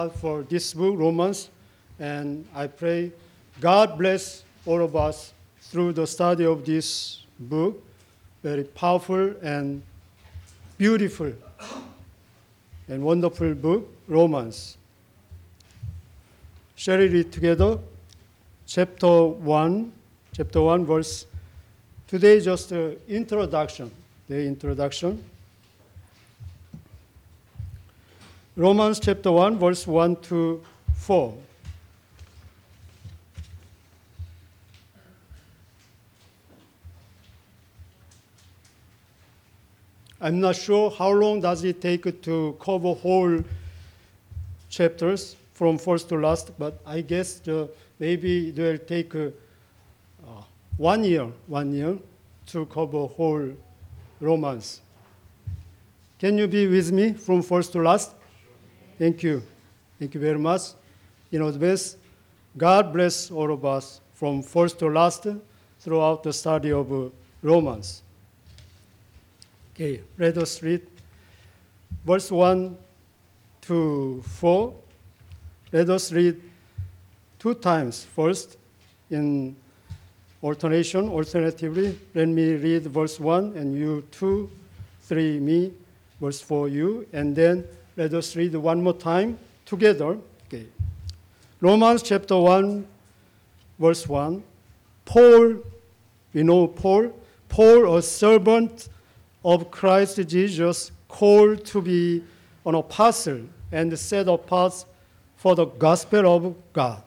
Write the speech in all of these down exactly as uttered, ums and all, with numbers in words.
for this book, Romans, and I pray God bless all of us through the study of this book, very powerful and beautiful and wonderful book, Romans. Shall we read together? Chapter one, chapter one, verse. Today, just the introduction. The introduction. Romans chapter one, verse one to four. I'm not sure how long does it take to cover whole chapters from first to last, but I guess uh, maybe it will take uh, uh, one year, one year to cover whole Romans. Can you be with me from first to last? Thank you. Thank you very much. In advance, God bless all of us from first to last throughout the study of uh, Romans. Okay, let us read verse one to four. Let us read two times. First, in alternation, alternatively, let me read verse one and you two, three, me, verse four, you, and then let us read one more time together. Okay. Romans chapter one, verse one. Paul, we know Paul, Paul, a servant of Christ Jesus, called to be an apostle and set apart for the gospel of God.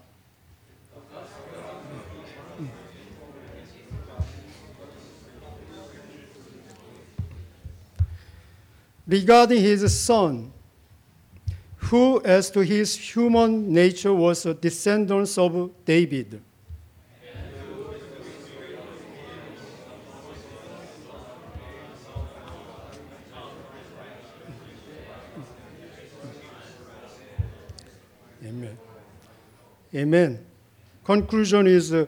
Regarding his son, who as to his human nature was a descendant of David. Amen. Amen. Conclusion is uh,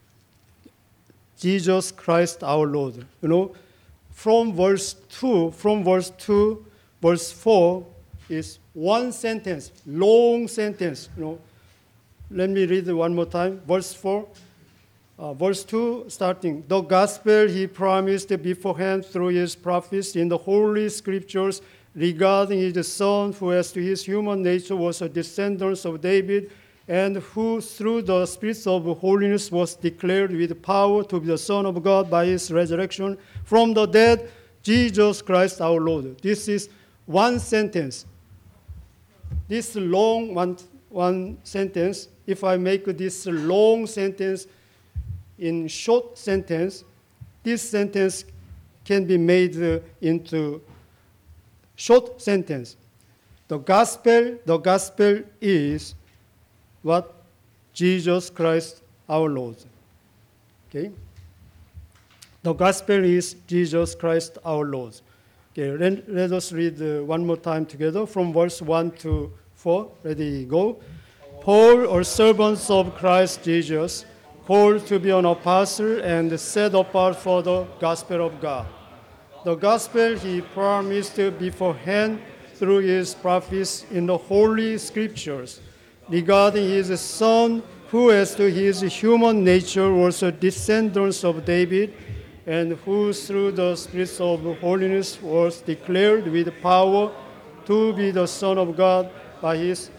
Jesus Christ our Lord. You know, from verse two, from verse two, verse four is one sentence, long sentence. You know, let me read it one more time. Verse four, uh, verse two, starting. The gospel he promised beforehand through his prophets in the holy scriptures regarding his son, who as to his human nature was a descendant of David, and who through the Spirit of holiness was declared with power to be the Son of God by his resurrection from the dead, Jesus Christ our Lord. This is one sentence. This long one, one sentence, if I make this long sentence in short sentence, this sentence can be made uh, into short sentence. The gospel, the gospel is what? Jesus Christ our Lord. Okay? The gospel is Jesus Christ our Lord. Okay, let, let us read uh, one more time together from verse one to four. Ready, go. Paul, a servant of Christ Jesus, called to be an apostle and set apart for the gospel of God. The gospel he promised beforehand through his prophets in the holy scriptures regarding his son, who as to his human nature was a descendant of David, and who through the Spirit of holiness was declared with power to be the Son of God by his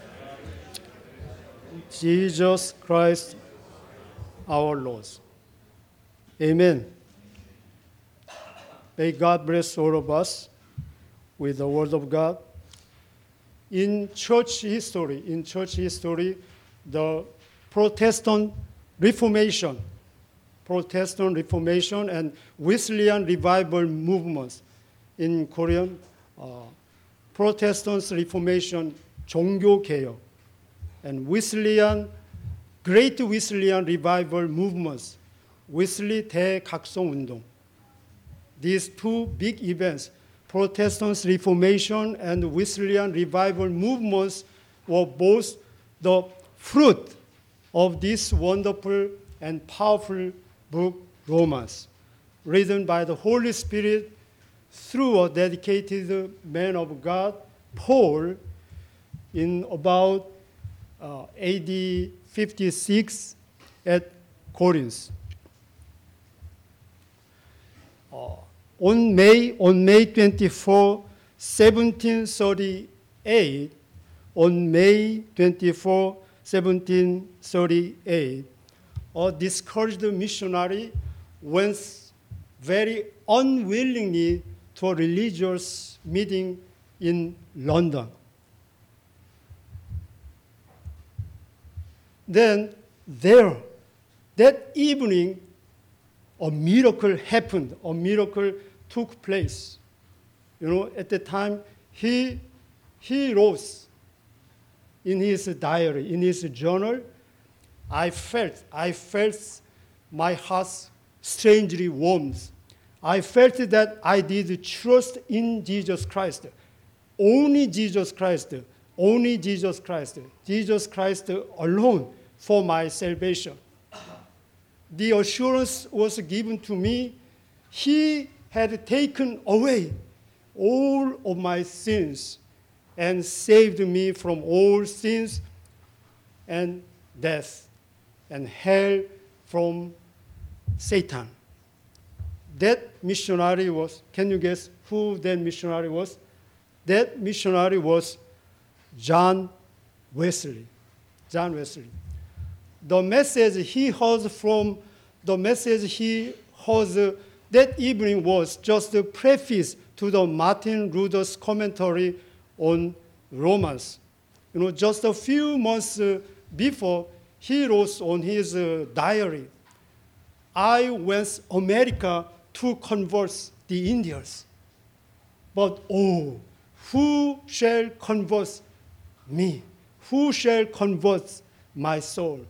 Jesus Christ our Lord. Amen. May God bless all of us with the word of God. In church history, in church history, the Protestant Reformation, Protestant Reformation and Wesleyan revival movements in Korean, uh, Protestant Reformation, 종교개혁, and Wesleyan, Great Wesleyan revival movements, Wesley 대각성운동. These two big events, Protestant Reformation and Wesleyan revival movements, were both the fruit of this wonderful and powerful book, Romans, written by the Holy Spirit through a dedicated man of God, Paul, in about uh, A D fifty-six at Corinth. Uh, on May on May twenty-fourth, seventeen thirty-eight, on May twenty-fourth, seventeen thirty-eight, a discouraged missionary went very unwillingly to a religious meeting in London. Then there, that evening, a miracle happened, a miracle took place. You know, at the time, he, he wrote in his diary, in his journal, I felt, I felt my heart strangely warmed. I felt that I did trust in Jesus Christ. Only Jesus Christ, only Jesus Christ, Jesus Christ alone for my salvation. The assurance was given to me. He had taken away all of my sins and saved me from all sins and death and hell from Satan. That missionary was, can you guess who that missionary was? That missionary was John Wesley. John Wesley. The message he heard from, the message he heard uh, that evening was just a preface to the Martin Luther's commentary on Romans. You know, just a few months uh, before, he wrote on his uh, diary, I went America to convert the Indians. But oh, who shall convert me? Who shall convert my soul?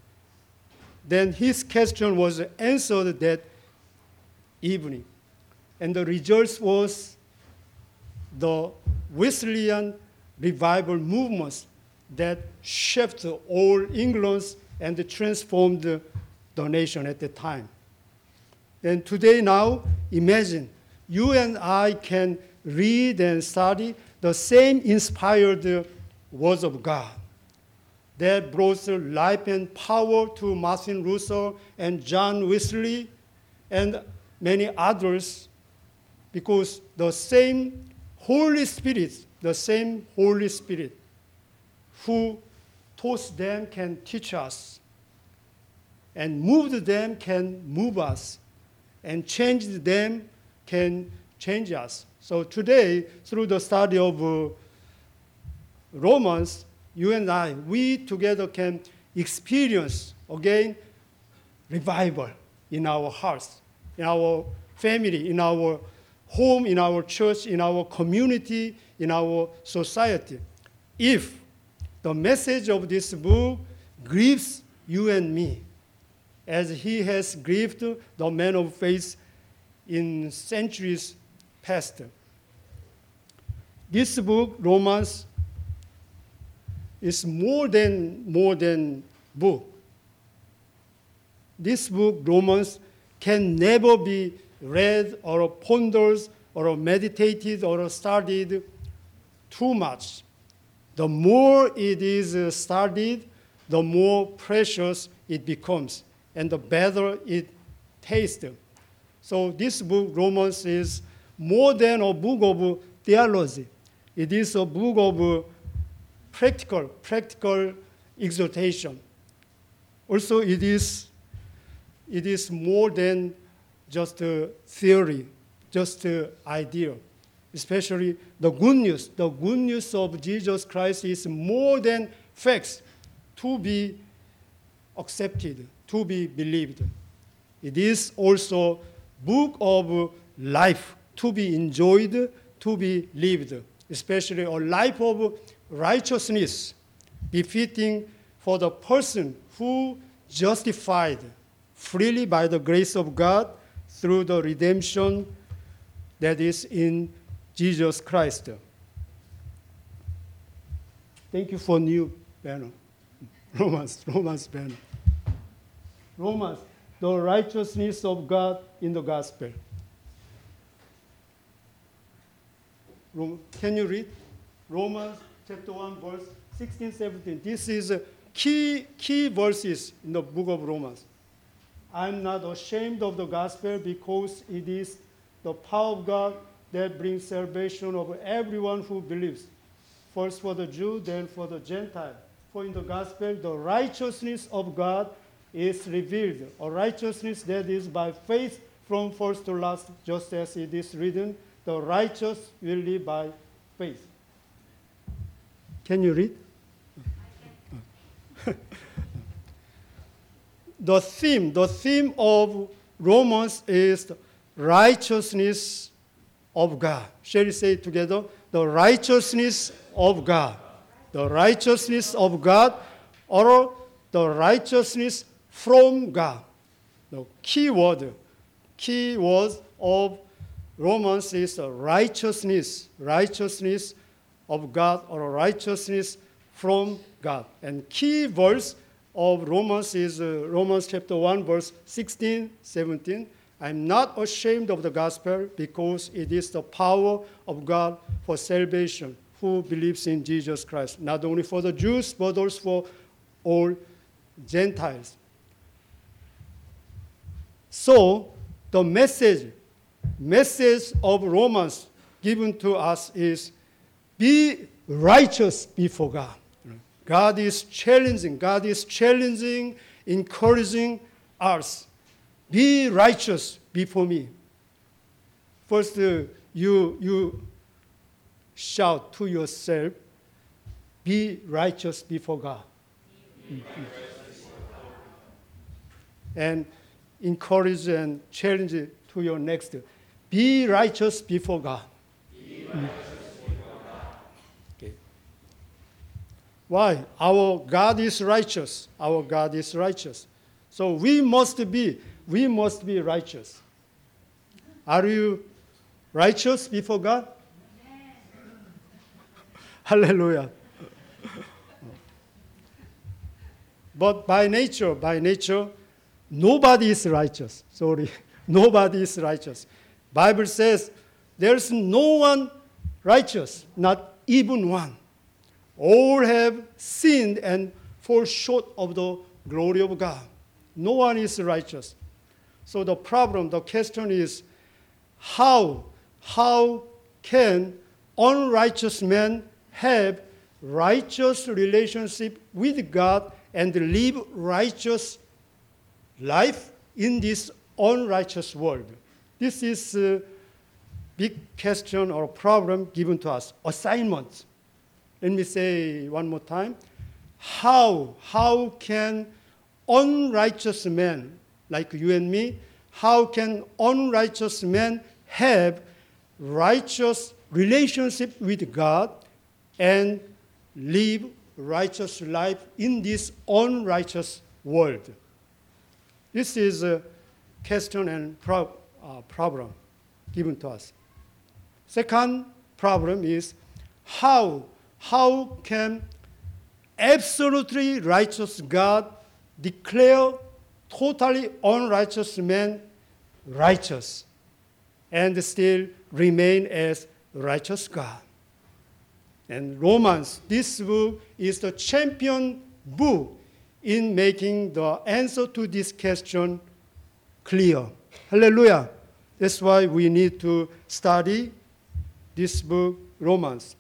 Then his question was answered that evening. And the result was the Wesleyan revival movements that shaped all England and transformed the nation at the time. And today now, imagine you and I can read and study the same inspired words of God that brought life and power to Martin Luther and John Wesley and many others, because the same Holy Spirit, the same Holy Spirit who taught them can teach us, and moved them can move us, and changed them can change us. So today, through the study of uh, Romans, you and I, we together can experience, again, revival in our hearts, in our family, in our home, in our church, in our community, in our society. If the message of this book grieves you and me, as he has grieved the men of faith in centuries past. This book, Romans, is more than more than book. This book, Romans, can never be read or pondered or meditated or studied too much. The more it is studied, the more precious it becomes, and the better it tastes. So this book, Romans, is more than a book of theology. It is a book of practical, practical exhortation. Also, it is, it is more than just a theory, just an idea. Especially the good news, the good news of Jesus Christ is more than facts to be accepted, to be believed. It is also book of life to be enjoyed, to be lived, especially a life of righteousness, befitting for the person who justified freely by the grace of God through the redemption that is in Jesus Christ. Thank you for new banner. Romans, Romans banner. Romans, the righteousness of God in the gospel. Can you read? Romans chapter one, verse sixteen, seventeen. This is a key, key verses in the book of Romans. I'm not ashamed of the gospel because it is the power of God that brings salvation of everyone who believes. First for the Jew, then for the Gentile. For in the gospel, the righteousness of God is revealed, a righteousness that is by faith from first to last, just as it is written, the righteous will live by faith. Can you read? The theme, the theme of Romans is righteousness of God. Shall we say it together? The righteousness of God. The righteousness of God, or the righteousness from God. The key word, key word of Romans is the righteousness, righteousness of God, or righteousness from God. And key verse of Romans is uh, Romans chapter one, verse sixteen, seventeen. I'm not ashamed of the gospel because it is the power of God for salvation who believes in Jesus Christ, not only for the Jews, but also for all Gentiles. So the message, message of Romans given to us is be righteous before God. God is challenging, God is challenging, encouraging us. Be righteous before me. First, uh, you, you shout to yourself, be righteous before God. Mm-hmm. And encourage and challenge to your next, be righteous before God. Be righteous before God. Okay. Why? Our God is righteous. Our God is righteous. So we must be, we must be righteous. Are you righteous before God? Hallelujah. But by nature, by nature, nobody is righteous. Sorry, nobody is righteous. Bible says there's no one righteous, not even one. All have sinned and fall short of the glory of God. No one is righteous. So the problem, the question is, how, how can unrighteous men have righteous relationship with God and live righteous life in this unrighteous world? This is a big question or problem given to us. Assignment. Let me say one more time. How, how can unrighteous men like you and me, how can unrighteous men have righteous relationship with God and live righteous life in this unrighteous world? This is a question and pro- uh, problem given to us. Second problem is how, how can absolutely righteous God declare totally unrighteous men righteous and still remain as righteous God? And Romans, this book is the champion book in making the answer to this question clear. Hallelujah. That's why we need to study this book, Romans.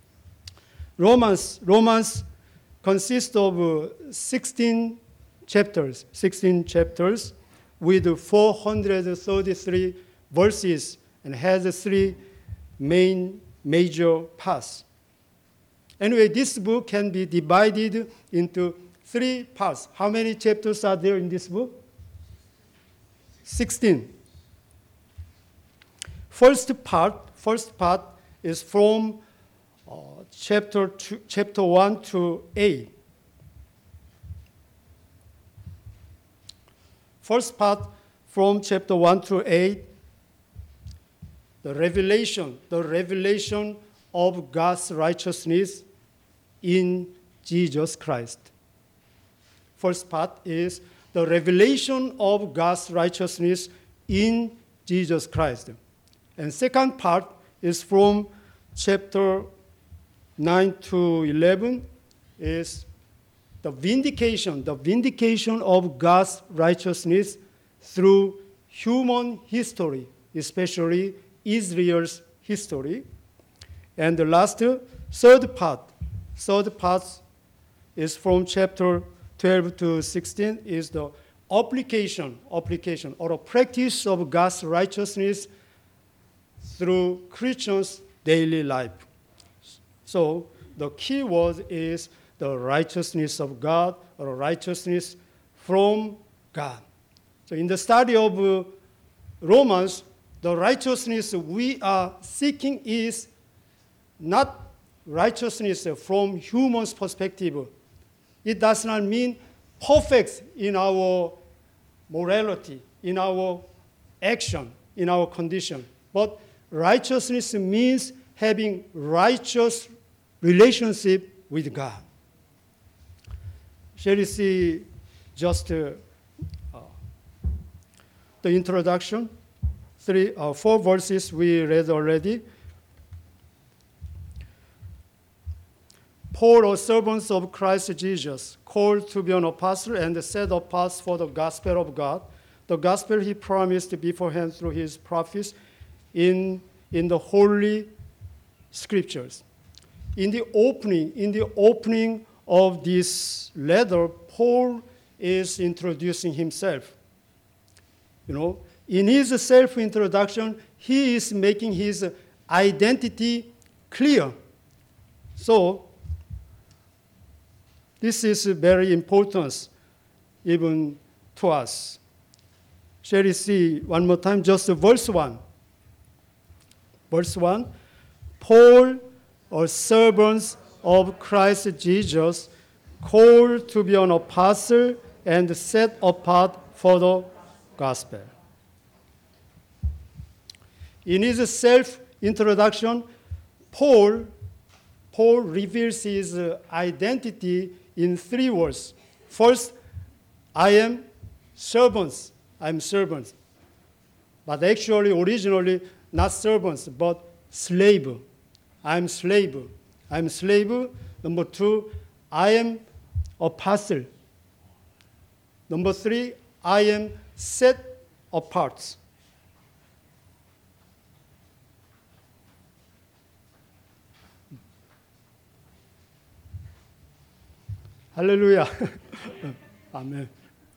Romans, Romans consists of uh, sixteen chapters, sixteen chapters with four hundred thirty-three verses and has three main major parts. Anyway, this book can be divided into three parts. How many chapters are there in this book? sixteen. First part, first part is from uh, chapter two, chapter one to eight. First part from chapter one to eight, the revelation, the revelation of God's righteousness in Jesus Christ. First part is the revelation of God's righteousness in Jesus Christ. And second part is from chapter nine to eleven is the vindication, the vindication of God's righteousness through human history, especially Israel's history. And the last, third part, third part is from chapter twelve to sixteen, is the application, application, or a practice of God's righteousness through Christians' daily life. So the key word is the righteousness of God, or righteousness from God. So in the study of uh, Romans, the righteousness we are seeking is not righteousness from human's perspective. It does not mean perfect in our morality, in our action, in our condition. But righteousness means having righteous relationship with God. Shall we see just uh, uh, the introduction? Three, uh, four verses we read already. Paul, a servant of Christ Jesus, called to be an apostle and set apart for the gospel of God, the gospel he promised beforehand through his prophets in, in the holy scriptures. In the opening, in the opening of this letter, Paul is introducing himself. You know, in his self-introduction, he is making his identity clear. So, this is very important even to us. Shall we see one more time, just verse one. Verse one, Paul, a servant of Christ Jesus, called to be an apostle and set apart for the gospel. In his self-introduction, Paul, Paul reveals his identity in three words. First, I am servants. I'm servants. But actually, originally, not servants, but slave. I'm slave. I'm slave. Number two, I am apostle. Number three, I am set apart. Hallelujah. Amen.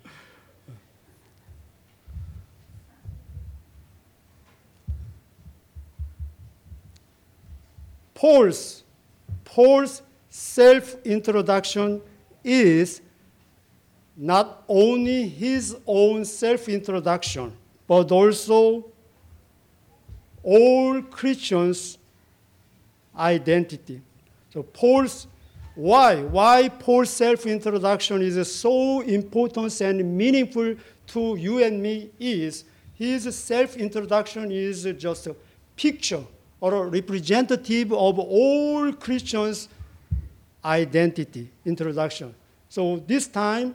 Paul's, Paul's self-introduction is not only his own self-introduction, but also all Christians' identity. So Paul's Why? Why Paul's self-introduction is so important and meaningful to you and me is his self-introduction is just a picture or a representative of all Christians' identity, introduction. So this time,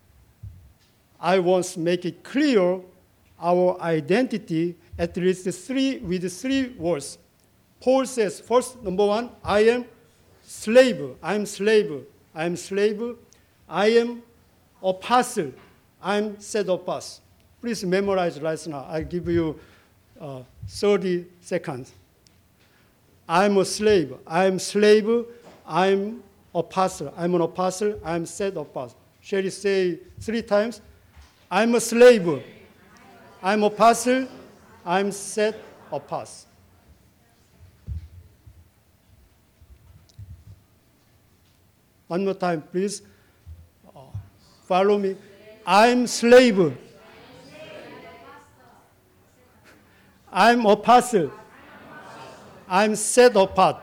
I want to make it clear our identity at least three with three words. Paul says, first, number one, I am slave. I'm slave. I'm slave. I am apostle. I'm set apart. Please memorize right now. I give you uh, thirty seconds. I'm a slave. I'm slave. I'm apostle. I'm an apostle. I'm set apart. Shall we say three times? I'm a slave. I'm apostle. I'm set apart. One more time, please. Uh, follow me. I'm slave. I'm apostle. I'm set apart.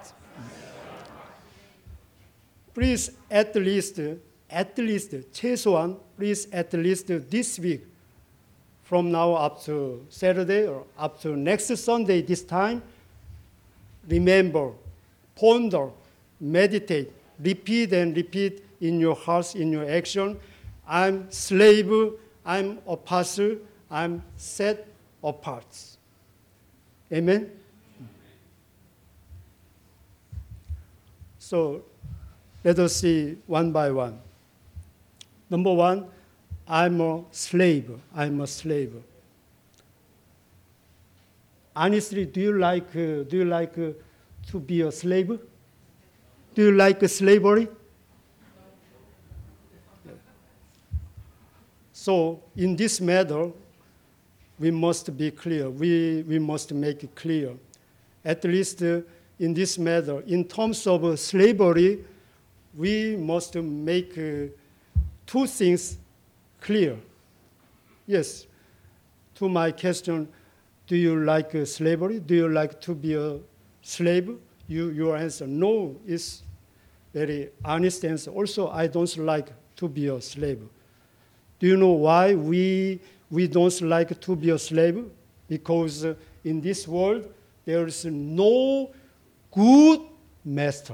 Please, at least, at least, 최소한, please, at least this week, from now up to Saturday or up to next Sunday, this time, remember, ponder, meditate, repeat and repeat in your hearts, in your action. I'm slave, I'm apostle, I'm set apart. Amen? So let us see one by one. Number one, I'm a slave. I'm a slave. Honestly, do you like, uh, do you like uh, to be a slave? Do you like uh, slavery? So in this matter, we must be clear. We, we must make it clear. At least uh, in this matter, in terms of uh, slavery, we must make uh, two things clear. Yes, to my question, do you like uh, slavery? Do you like to be a slave? You, your answer, no, is very honest answer. Also, I don't like to be a slave. Do you know why we, we don't like to be a slave? Because uh, in this world, there is no good master.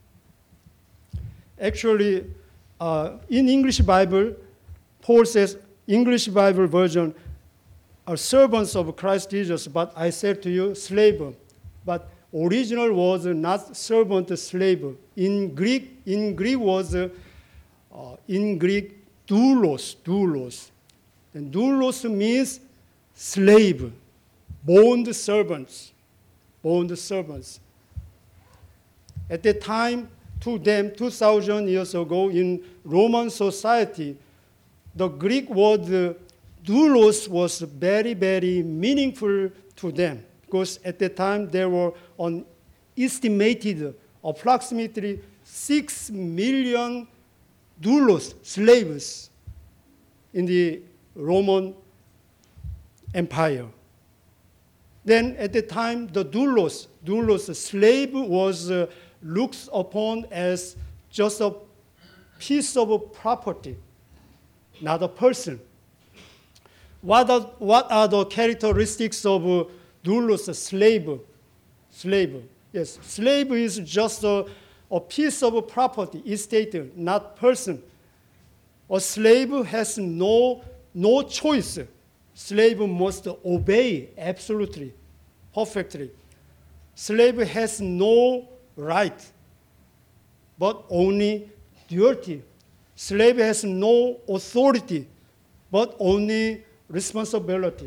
Actually, uh, in English Bible, Paul says, English Bible version, are servants of Christ Jesus, but I said to you, slave. But original was not servant, slave. In Greek, in Greek was, uh, in Greek, doulos, doulos. And doulos means slave, bond servants, bond servants. At that time, to them, two thousand years ago, in Roman society, the Greek word uh, doulos was very, very meaningful to them, because at the time there were an estimated approximately six million doulos, slaves, in the Roman Empire. Then at the time, the doulos, doulos, slave was uh, looked upon as just a piece of property, not a person. What are, what are the characteristics of uh, doulos, slave? Slave, yes, slave is just a, a piece of property, estate, not person. A slave has no, no choice. Slave must obey absolutely, perfectly. Slave has no right, but only duty. Slave has no authority, but only responsibility.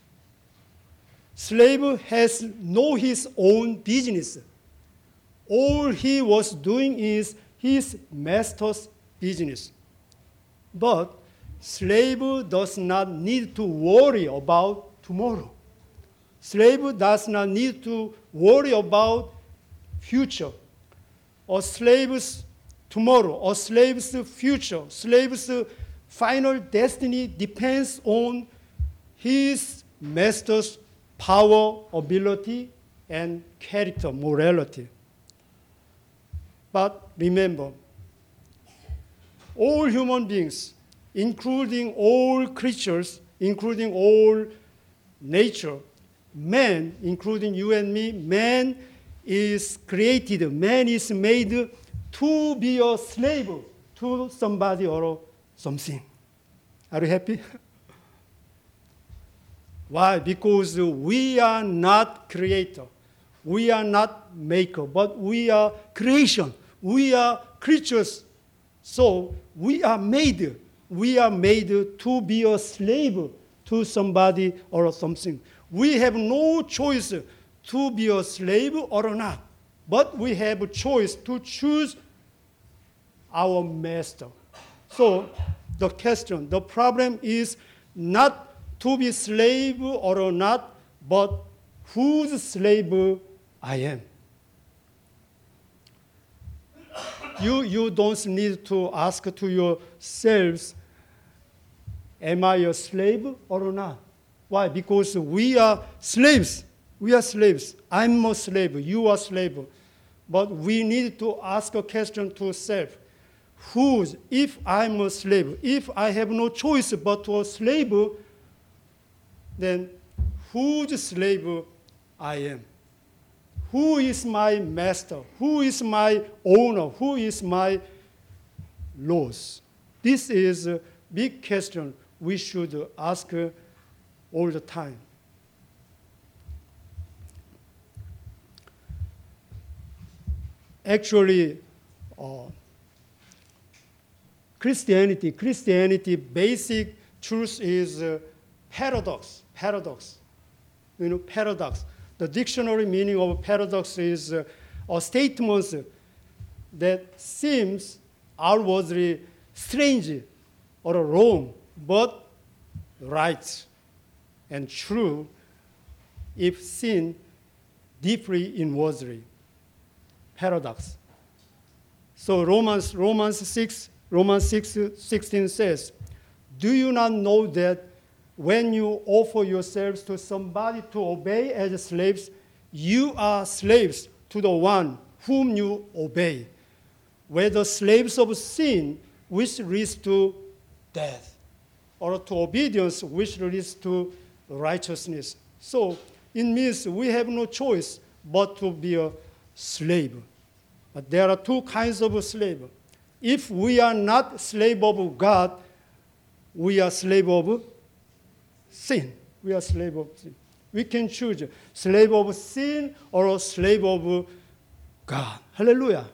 Slave has no his own business. All he was doing is his master's business. But slave does not need to worry about tomorrow. Slave does not need to worry about future. A slave's tomorrow, a slave's future, slave's final destiny depends on his master's power, ability, and character, morality. But remember, all human beings, including all creatures, including all nature, man, including you and me, man is created, man is made to be a slave to somebody or something. Are you happy? Why? Because we are not creator. We are not maker, but we are creation. We are creatures. So we are made. We are made to be a slave to somebody or something. We have no choice to be a slave or not, but we have a choice to choose our master. So the question, the problem is not to be slave or not, but whose slave I am. You, you don't need to ask to yourselves, am I a slave or not? Why? Because we are slaves. We are slaves. I'm a slave. You are a slave. But we need to ask a question to self. Whose, if I'm a slave, if I have no choice but to a slave, then whose slave I am? Who is my master? Who is my owner? Who is my Lord? This is a big question we should ask all the time. Actually, uh, Christianity, Christianity basic truth is uh, paradox, paradox. You know, paradox. The dictionary meaning of paradox is uh, a statement that seems outwardly strange or wrong, but right and true if seen deeply inwardly. Paradox. So Romans, Romans six, Romans six, sixteen says, do you not know that when you offer yourselves to somebody to obey as slaves, you are slaves to the one whom you obey, whether slaves of sin, which leads to death, or to obedience, which leads to righteousness. So it means we have no choice but to be a slave. But there are two kinds of slave. If we are not slave of God, we are slave of sin. We are slave of sin. We can choose slave of sin or slave of God. Hallelujah.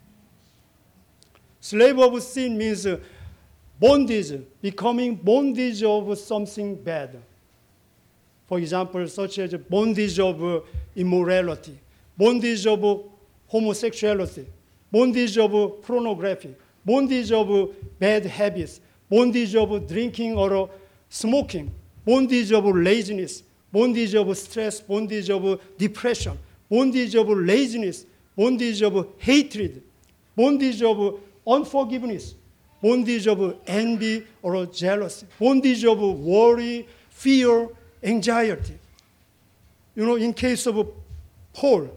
Slave of sin means bondage, becoming bondage of something bad. For example, such as bondage of immorality, bondage of homosexuality, bondage of pornography, bondage of bad habits, bondage of drinking or smoking, bondage of laziness, bondage of stress, bondage of depression, bondage of laziness, bondage of hatred, bondage of unforgiveness, bondage of envy or jealousy, bondage of worry, fear, anxiety. You know, in case of Paul,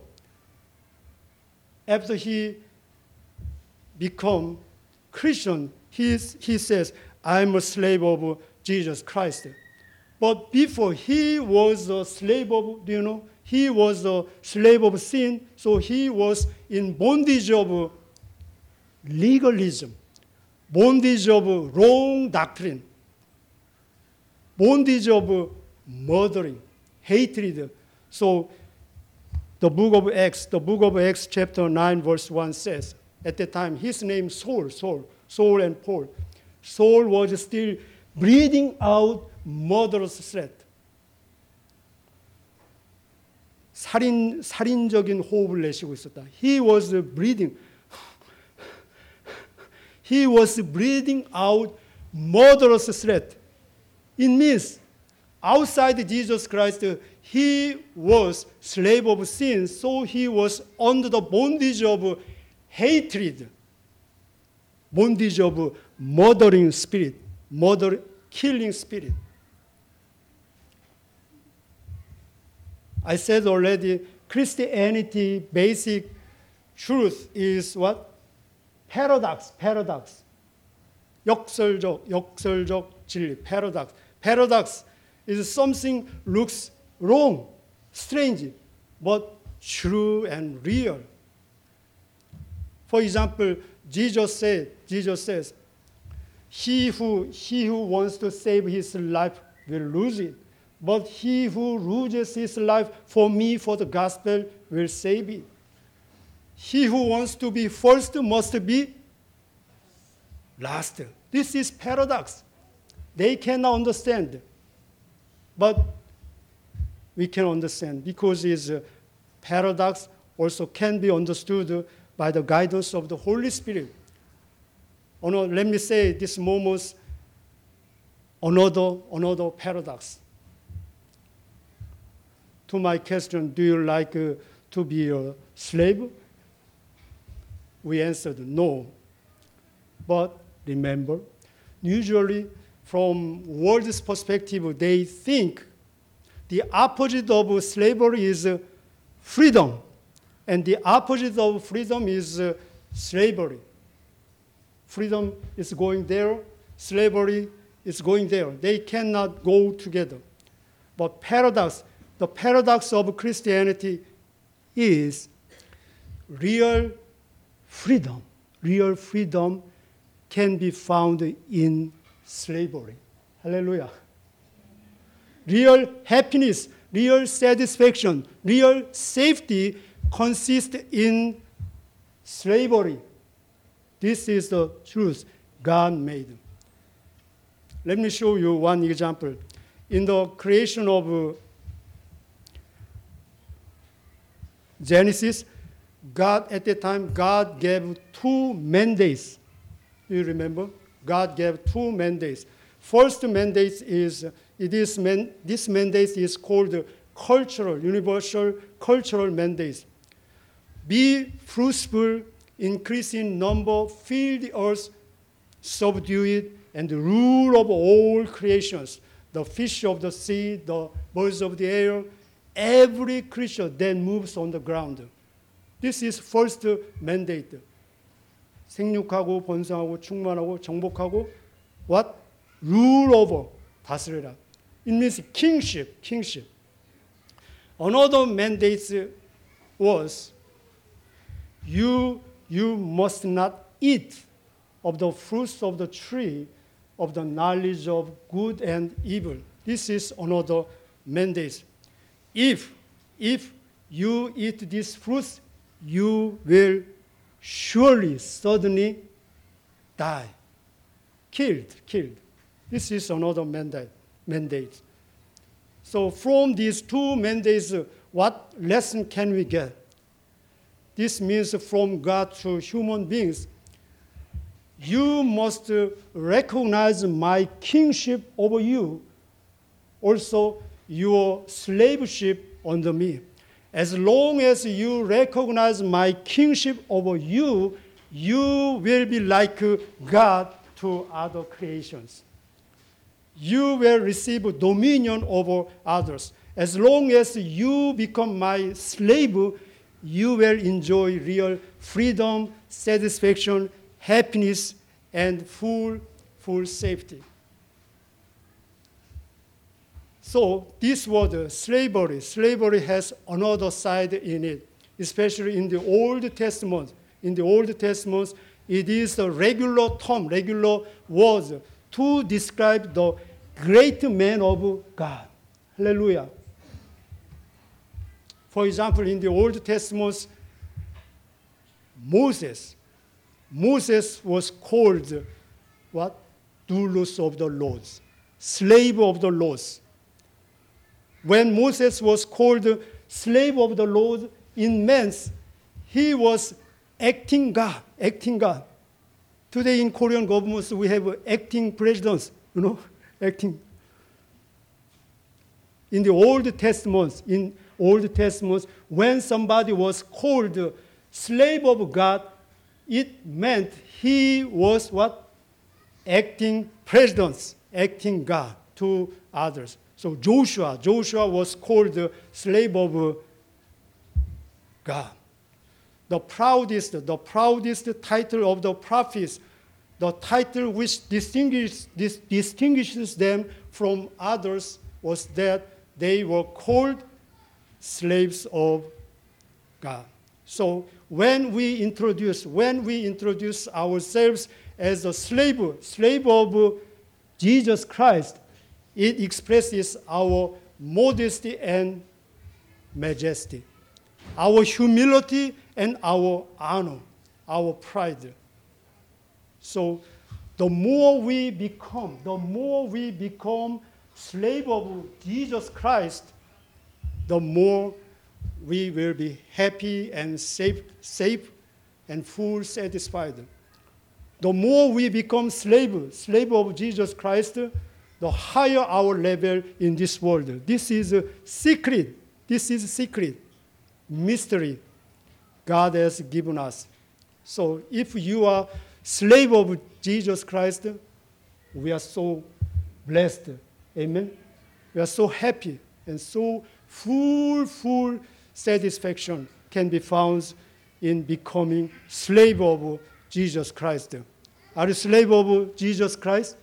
after he become Christian, he, he says, I'm a slave of Jesus Christ. But before he was a slave of, do you know, he was a slave of sin, so he was in bondage of legalism, bondage of wrong doctrine, bondage of murdering, hatred. So the book of Acts, the book of Acts chapter nine verse one says, at the time his name Saul, Saul, Saul and Paul. Saul was still breathing out murderous threat. 살인, 살인적인 호흡을 내쉬고 있었다. He was breathing. He was breathing out murderous threat. It means outside Jesus Christ, he was slave of sin, so he was under the bondage of hatred, bondage of murdering spirit, murder, killing spirit. I said already, Christianity basic truth is what? Paradox, paradox. 역설적, 역설적 진리, paradox. Paradox is something looks wrong, strange, but true and real. For example, Jesus said, Jesus says, he who, he who wants to save his life will lose it. But he who loses his life for me, for the gospel, will save it. He who wants to be first must be last. This is paradox. They cannot understand. But we can understand because it's a paradox also can be understood by the guidance of the Holy Spirit. Oh no, let me say this moment another, another paradox. To my question, do you like uh, to be a slave? We answered no. But remember, usually from world's perspective, they think the opposite of slavery is uh, freedom, and the opposite of freedom is uh, slavery. Freedom is going there, slavery is going there. They cannot go together. But paradox, the paradox of Christianity is real freedom. Real freedom can be found in slavery. Hallelujah. Real happiness, real satisfaction, real safety consist in slavery. This is the truth God made. Let me show you one example. In the creation of uh, Genesis, God, at that time, God gave two mandates. You remember? God gave two mandates. First mandate is, it is man, this mandate is called cultural, universal cultural mandate. Be fruitful, increase in number, fill the earth, subdue it, and rule over all creations, the fish of the sea, the birds of the air, every creature that moves on the ground. This is first mandate. 생육하고 번성하고 충만하고 정복하고 what? Rule over, 다스려라. It means kingship, kingship. Another mandate was you, you must not eat of the fruits of the tree of the knowledge of good and evil. This is another mandate. If, if you eat these fruits, you will surely, suddenly die. Killed, killed. This is another mandate. mandate. So from these two mandates, what lesson can we get? This means from God to human beings, you must recognize my kingship over you, also your slaveship under me. As long as you recognize my kingship over you, you will be like God to other creations. You will receive dominion over others. As long as you become my slave, you will enjoy real freedom, satisfaction, happiness, and full, full safety. So this word, slavery, slavery has another side in it, especially in the Old Testament. In the Old Testament, it is a regular term, regular word to describe the great man of God. Hallelujah. For example, in the Old Testament, Moses, Moses was called what? Doulos of the laws, slave of the laws. When Moses was called slave of the Lord in man's, he was acting God, acting God. Today in Korean governments, we have acting presidents, you know, acting. In the Old Testament, in Old Testament, when somebody was called slave of God, it meant he was what? Acting presidents, acting God to others. So Joshua, Joshua was called the slave of God. The proudest, the proudest title of the prophets, the title which distinguishes, dis, distinguishes them from others was that they were called slaves of God. So when we introduce, when we introduce ourselves as a slave, slave of Jesus Christ, it expresses our modesty and majesty, our humility and our honor, our pride. So the more we become, the more we become slave of Jesus Christ, the more we will be happy and safe, safe and full satisfied. The more we become slave, slave of Jesus Christ, the higher our level in this world. This is a secret. This is a secret, mystery God has given us. So if you are slave of Jesus Christ, we are so blessed. Amen. We are so happy and so full, full satisfaction can be found in becoming slave of Jesus Christ. Are you slave of Jesus Christ?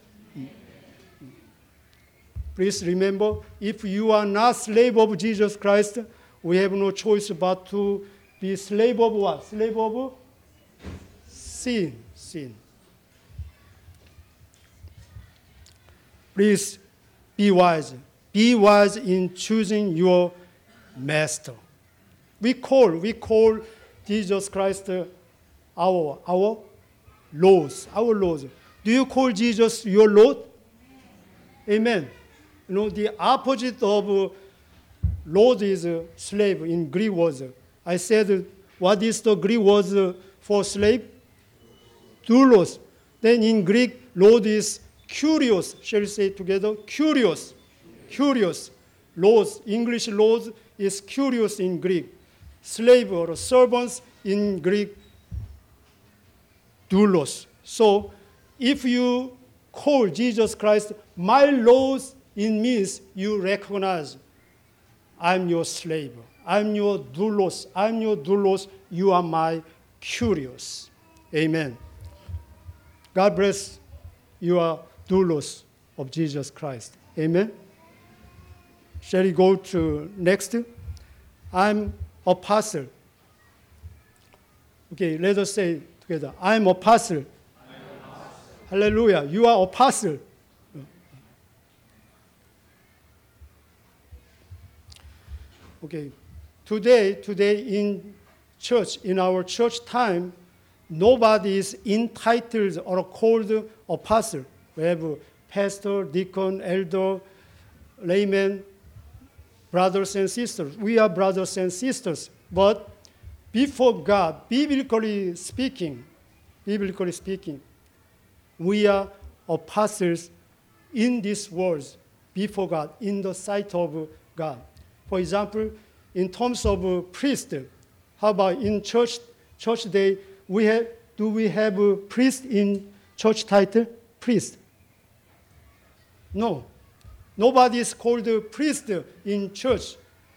Please remember, if you are not slave of Jesus Christ, we have no choice but to be slave of what? Slave of sin. Sin. Please be wise. Be wise in choosing your master. We call, we call Jesus Christ our, our Lord, our Lord. Do you call Jesus your Lord? Amen. You know, the opposite of uh, Lord is uh, slave in Greek words. I said, uh, what is the Greek word uh, for slave? Doulos. Then in Greek, Lord is curious. Shall we say it together? Curious. Curious. Lord, English Lord is curious in Greek. Slave or servants in Greek, doulos. So if you call Jesus Christ my Lord, it means you recognize I'm your slave. I'm your doulos. I'm your doulos. You are my curious. Amen. God bless you are doulos of Jesus Christ. Amen. Shall we go to next? I'm apostle. Okay, let us say together. I'm apostle. I'm apostle. Hallelujah. You are apostle. Okay. Today, today in church, in our church time, nobody is entitled or called apostle. We have pastor, deacon, elder, layman, brothers and sisters. We are brothers and sisters. But before God, biblically speaking, biblically speaking, we are apostles in this world before God, in the sight of God. For example, in terms of uh, priest, how about in church church day, we have, do we have a priest in church title? Priest. No. Nobody is called a priest in church.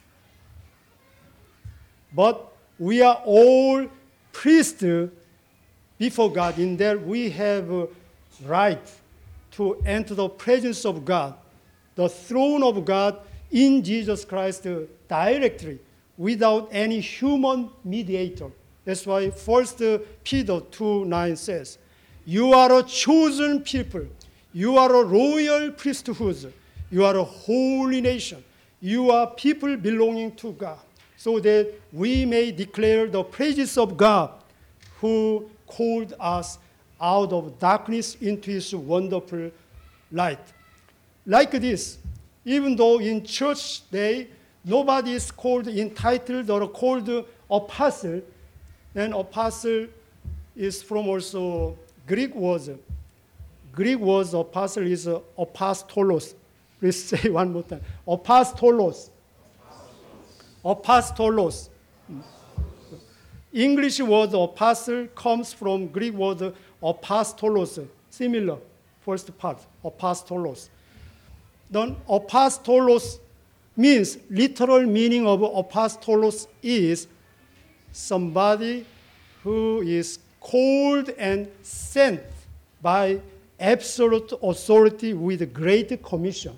But we are all priests before God. In that we have a right to enter the presence of God, the throne of God in Jesus Christ directly, without any human mediator. That's why First Peter two nine says, you are a chosen people. You are a royal priesthood. You are a holy nation. You are people belonging to God, so that we may declare the praises of God who called us out of darkness into his wonderful light. Like this, even though in church day, nobody is called entitled or called apostle, then apostle is from also Greek words. Greek words apostle is apostolos. Please say one more time. Apostolos. Apostolos. English word apostle comes from Greek word apostolos. Similar, first part, apostolos. Then apostolos means, literal meaning of apostolos is somebody who is called and sent by absolute authority with great commission.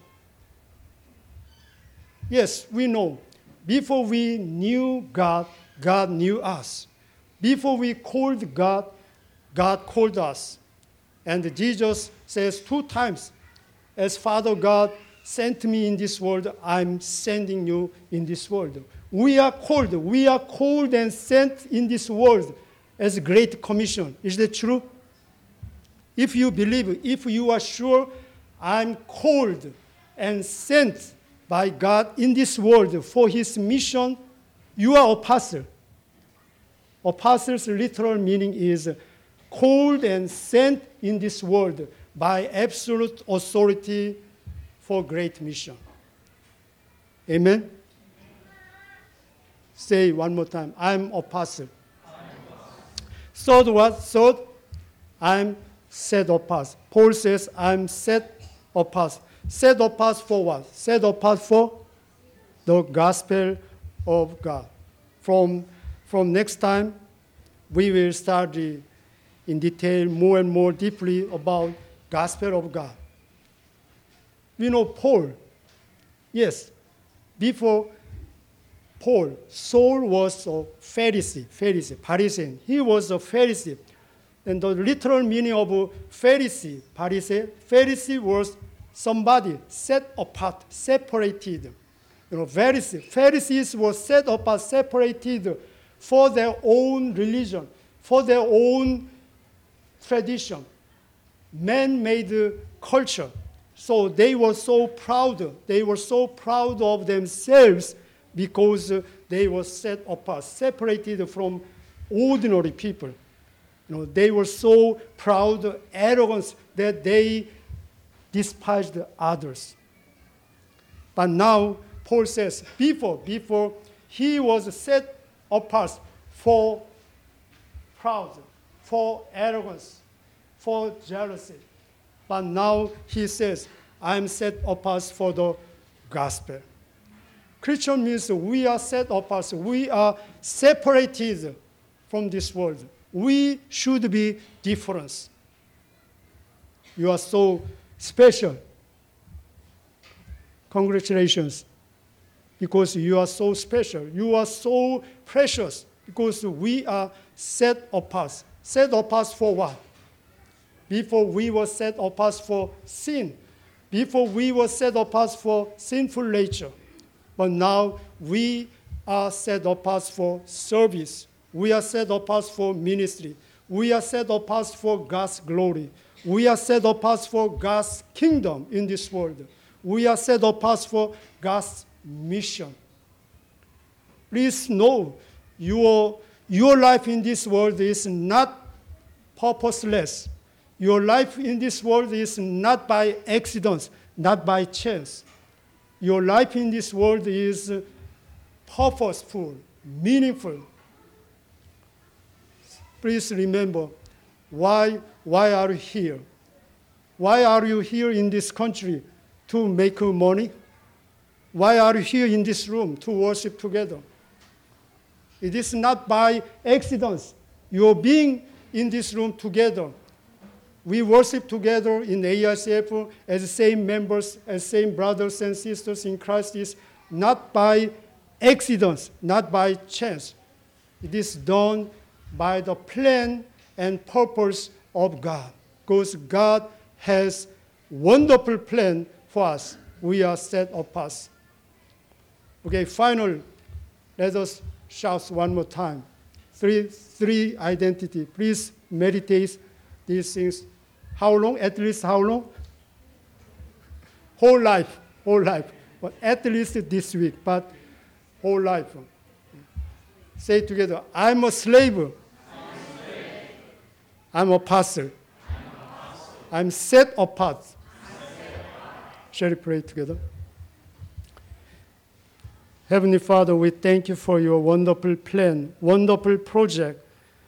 Yes, we know. Before we knew God, God knew us. Before we called God, God called us. And Jesus says two times, as Father God sent me in this world, I'm sending you in this world. We are called. We are called and sent in this world as a great commission. Is that true? If you believe, if you are sure, I'm called and sent by God in this world for his mission, you are apostle. Apostle's literal meaning is called and sent in this world by absolute authority for great mission. Amen? Say one more time, I'm apostle. Third what? Third, I'm set apart. Paul says, I'm set apart. Set apart for what? Set apart for the gospel of God. From, from next time, we will study in detail more and more deeply about gospel of God. We know Paul. Yes, before Paul, Saul was a Pharisee, Pharisee, Pharisee. He was a Pharisee. And the literal meaning of Pharisee, Pharisee, Pharisee was somebody set apart, separated. You know, Pharisees, Pharisees were set apart, separated for their own religion, for their own tradition, man-made culture. So they were so proud. They were so proud of themselves because they were set apart, separated from ordinary people. You know, they were so proud, arrogant, that they despised others. But now, Paul says, before, before he was set apart for proud, for arrogance, for jealousy. But now he says, I am set apart for the gospel. Christian means we are set apart. We are separated from this world. We should be different. You are so special. Congratulations, because you are so special. You are so precious, because we are set apart. Set apart for what? Before we were set apart for sin. Before we were set apart for sinful nature. But now we are set apart for service. We are set apart for ministry. We are set apart for God's glory. We are set apart for God's kingdom in this world. We are set apart for God's mission. Please know your, your life in this world is not purposeless. Your life in this world is not by accident, not by chance. Your life in this world is purposeful, meaningful. Please remember, why, why are you here? Why are you here in this country? To make money? Why are you here in this room to worship together? It is not by accident. You're being in this room together. We worship together in A I C F as the same members, as same brothers and sisters in Christ is not by accident, not by chance. It is done by the plan and purpose of God. Because God has wonderful plan for us. We are set apart. Okay, final, let us shout one more time. Three, three identity. Please meditate these things. How long? At least how long? Whole life, whole life. But at least this week, but whole life. Say together, I'm a slave. I'm a, slave. I'm a apostle. I'm, I'm set apart. Set apart. Shall we pray together? Heavenly Father, we thank you for your wonderful plan, wonderful project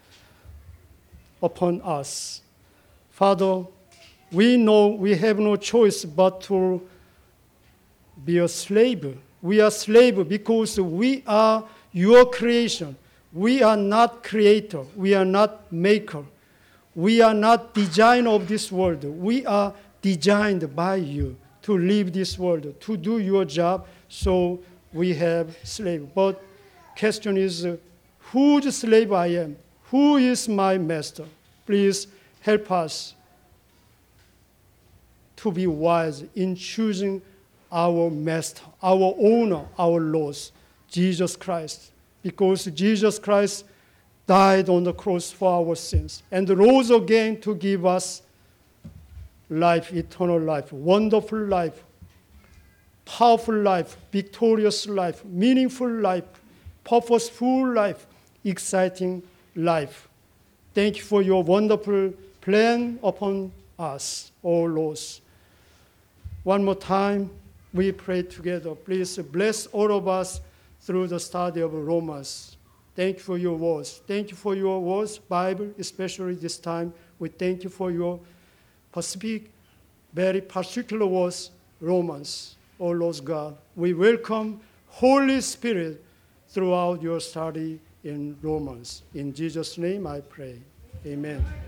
upon us. Father, we know we have no choice but to be a slave. We are slave because we are your creation. We are not creator. We are not maker. We are not designer of this world. We are designed by you to live this world, to do your job, so we have slave. But question is, uh, whose slave I am? Who is my master? Please help us to be wise in choosing our master, our owner, our Lord, Jesus Christ. Because Jesus Christ died on the cross for our sins and rose again to give us life, eternal life, wonderful life, powerful life, victorious life, meaningful life, purposeful life, exciting life. Thank you for your wonderful plan upon us, O Lord. One more time, we pray together. Please bless all of us through the study of Romans. Thank you for your words. Thank you for your words, Bible, especially this time. We thank you for your specific, very particular words, Romans. O Lord God, we welcome Holy Spirit throughout your study in Romans. In Jesus' name I pray. Amen.